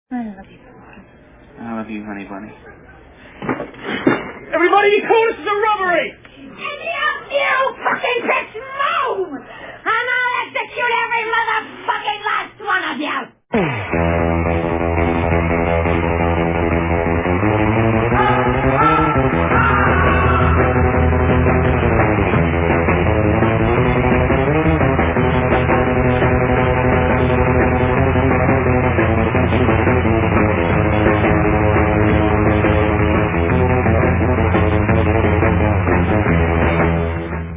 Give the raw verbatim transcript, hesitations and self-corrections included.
I love you. I love you, honey bunny. Everybody be cool, this is a robbery! You, you fucking bitch, move!